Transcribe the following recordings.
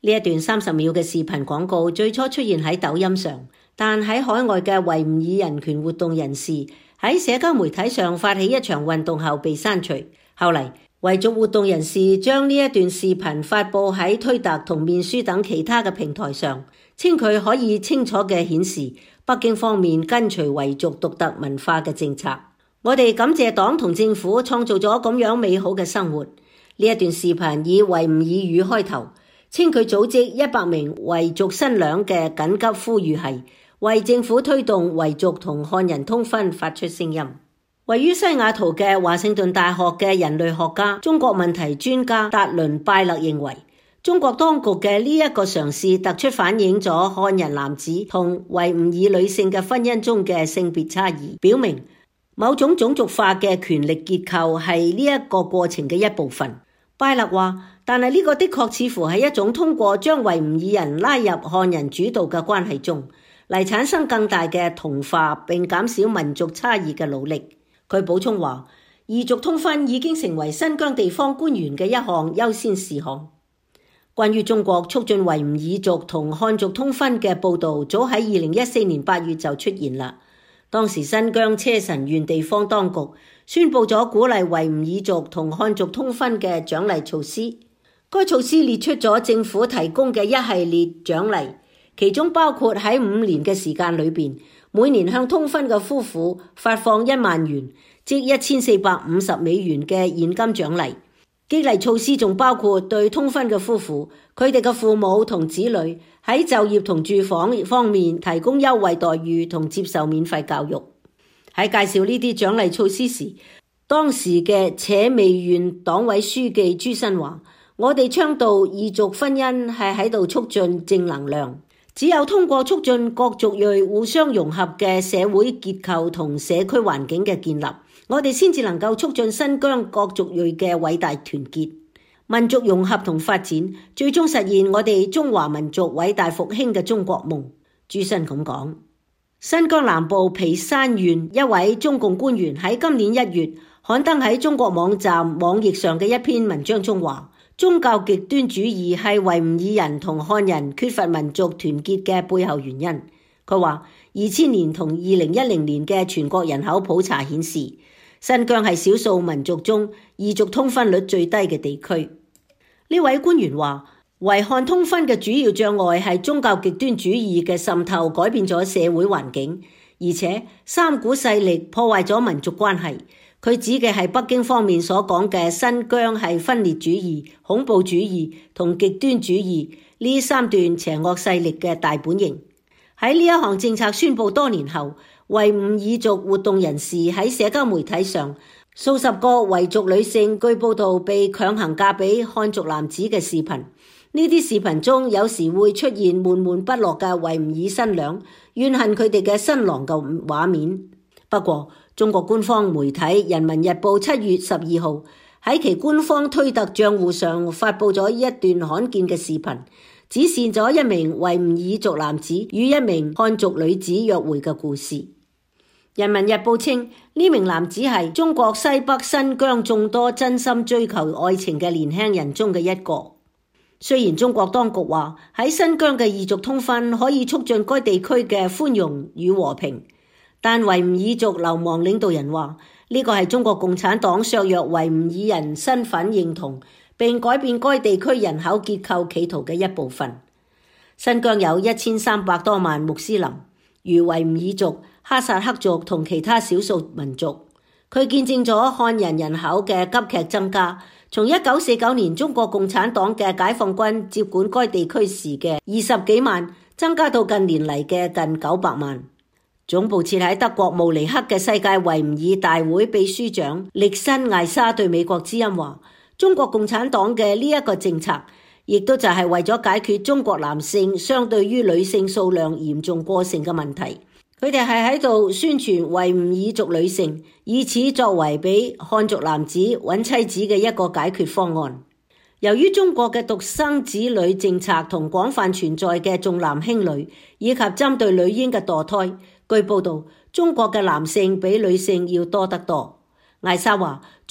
呢一段30秒嘅視頻廣告最初出現喺抖音上，但喺海外嘅維吾爾人權活動人士喺社交媒體上發起一場運動後被刪除。後嚟維族活動人士將呢一段視頻發佈喺推特同面書等其他嘅平台上，稱佢可以清楚嘅顯示北京方面跟隨維族獨特文化嘅政策。我哋感謝黨同政府創造咗咁樣美好嘅生活。呢一段視頻以維吾爾語開頭，稱佢組織100名維族新娘嘅緊急呼籲係為政府推動維族同漢人通婚發出聲音。位於西雅圖嘅華盛頓大學嘅人類學家、中國問題專家達倫拜勒認為，中國當局嘅呢一個嘗試突出反映咗漢人男子同維吾爾女性嘅婚姻中嘅性別差異，表明某種種族化嘅權力結構係呢一個過程嘅一部分。拜勒話，但係呢個的確似乎係一種通過將維吾爾人拉入漢人主導嘅關係中嚟產生更大嘅同化並減少民族差異嘅努力。佢補充話，異族通婚已經成為新疆地方官員嘅一項優先事項。關於中國促進維吾爾族同漢族通婚嘅報導，早喺2014年8月就出現啦。當時新疆車臣縣地方當局宣布咗鼓勵維吾爾族同漢族通婚嘅獎勵措施。該措施列出咗政府提供嘅一系列獎勵，其中包括喺5年嘅時間裏邊，每年向通婚嘅夫婦發放1萬元，即1450美元嘅現金獎勵。激勵措施仲包括對通婚嘅夫婦，佢哋嘅父母同子女喺就業同住房方面提供優惠待遇同接受免費教育。喺介紹呢啲獎勵措施時，當時嘅扯尾縣黨委書記朱新話，我哋倡導異族婚姻係喺度促進正能量。只有通過促進各族裔互相融合嘅社會結構同社區環境嘅建立，我哋先至能夠促進新疆各族裔嘅偉大團結、民族融合同發展，最終實現我哋中華民族偉大復興嘅中國夢。朱新咁講。新疆南部皮山縣一位中共官員喺今年1月刊登喺中國網站網頁上嘅一篇文章中話，宗教極端主義係維吾爾人同漢人缺乏民族團結嘅背後原因。佢話2000年同2010年嘅全國人口普查顯示，新疆係少數民族中異族通婚率最低嘅地區。呢位官員話，維漢通婚嘅主要障礙係宗教極端主義嘅滲透改變咗社會環境，而且三股勢力破壞咗民族關係。佢指嘅係北京方面所講嘅新疆係分裂主義、恐怖主義同極端主義呢3段邪惡勢力嘅大本營。喺呢一項政策宣布多年後，維吾爾族活動人士喺社交媒體上數十個維族女性據報道被強行嫁俾漢族男子嘅視頻。呢啲視頻中有時會出現悶悶不樂嘅維吾爾新娘怨恨佢哋嘅新郎嘅畫面。不過中國官方媒體《人民日報》7月12號喺其官方推特賬戶上發佈咗一段罕見嘅視頻，展示咗一名維吾爾族男子與一名漢族女子約會嘅故事。《人民日報》稱呢名男子係中國西北新疆眾多真心追求愛情嘅年輕人中嘅一個。雖然中國當局話喺新疆嘅異族通婚可以促進該地區嘅寬容與和平，但維吾爾族流亡領導人話呢個係中國共產黨削弱維吾爾人身份認同並改變該地區人口結構企圖嘅一部分。新疆有1300多萬穆斯林，如維吾爾族、哈薩克族同其他少數民族。佢見證咗漢人人口嘅急劇增加，從1949年中國共產黨嘅解放軍接管該地區時嘅20幾萬，增加到近年嚟嘅近900萬。總部設喺德國慕尼黑嘅世界維吾爾大會秘書長力申艾沙對美國之音話，中國共產黨嘅呢一個政策，亦都就係為咗解決中國男性相對於女性數量嚴重過剩嘅問題。佢哋係喺度宣傳維吾爾族女性，以此作為俾漢族男子揾妻子嘅一個解決方案。由於中國嘅獨生子女政策同廣泛存在嘅重男輕女，以及針對女嬰嘅墮胎，據報道，中國嘅男性比女性要多得多。艾莎話，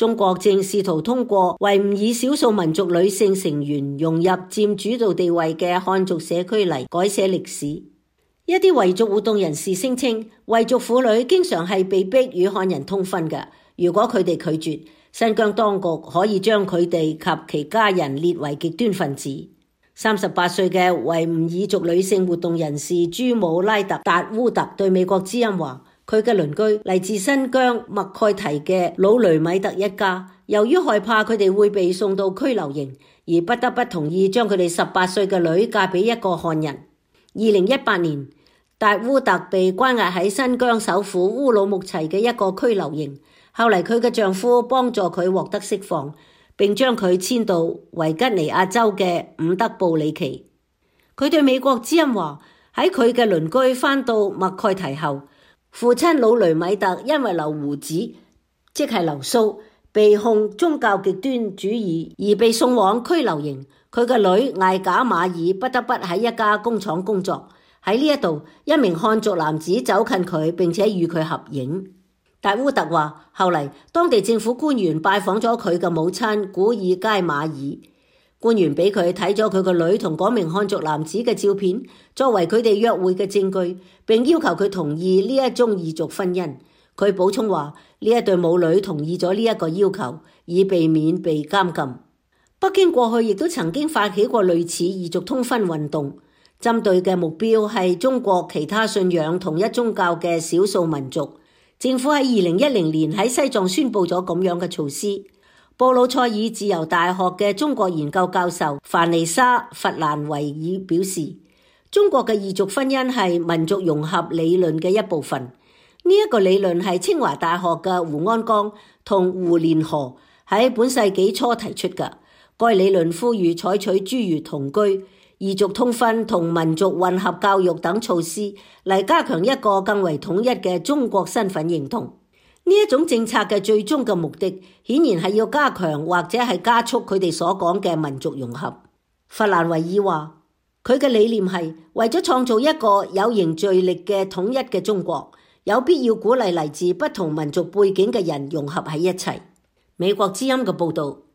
中國正試圖通過維吾爾少數民族女性成員融入佔主導地位嘅漢族社區嚟改寫歷史。一啲維族活動人士聲稱，維族婦女經常係被逼與漢人通婚嘅。如果佢哋拒絕，新疆當局可以將佢哋及其家人列為極端分子。38歲嘅維吾爾族女性活動人士朱姆拉特達烏特對美國之音話，佢嘅鄰居嚟自新疆麥蓋提嘅魯雷米特一家，由於害怕佢哋會被送到拘留營，而不得不同意將佢哋18歲嘅女嫁俾一個漢人。2018年，達烏特被關押喺新疆首府烏魯木齊嘅一個拘留營，後嚟佢嘅丈夫幫助佢獲得釋放，並將佢遷到維吉尼亞州嘅伍德布里奇。佢對美國之音話，喺佢嘅鄰居返到麥蓋提後，父親魯雷米特因為留鬍子，即係留鬚，被控宗教極端主義而被送往拘留營。佢嘅女艾賈馬爾不得不喺一家工廠工作。喺呢一度，一名漢族男子走近佢，並且與佢合影。達烏特話，後嚟當地政府官員拜訪咗佢嘅母親古爾佳馬爾，官員俾佢睇咗佢個女同嗰名漢族男子嘅照片，作為佢哋約會嘅證據，並要求佢同意呢一宗異族婚姻。佢補充話，呢一對母女同意咗呢一個要求，以避免被監禁。北京過去亦都曾經發起過類似異族通婚運動，針對嘅目標係中國其他信仰同一宗教嘅少數民族。政府喺2010年喺西藏宣布咗咁樣嘅措施。布魯塞爾自由大學嘅中國研究教授凡尼莎弗蘭維爾表示，中國嘅異族婚姻係民族融合理論嘅一部分。呢一個理論係清華大學嘅胡安江同胡連河喺本世紀初提出嘅。該理論呼籲採取諸如同居、異族通婚同民族混合教育等措施嚟加強一個更為統一嘅中國身份認同。呢一種政策嘅最終嘅目的，顯然係要加強或者係加速佢哋所講嘅民族融合。弗蘭維爾話，佢嘅理念係為咗創造一個有凝聚力嘅統一嘅中國，有必要鼓勵嚟自不同民族背景嘅人融合喺一齊。美國之音嘅報導。